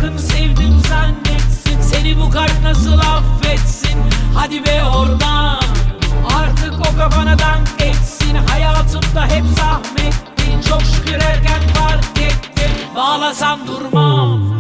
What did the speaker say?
sakın sevdim zannetsin. Seni bu kalp nasıl affetsin? Hadi be oradan, artık o kafana dank etsin. Hayatımda hep zahmetti, çok şükür erken fark ettim. Bağlasam durmam,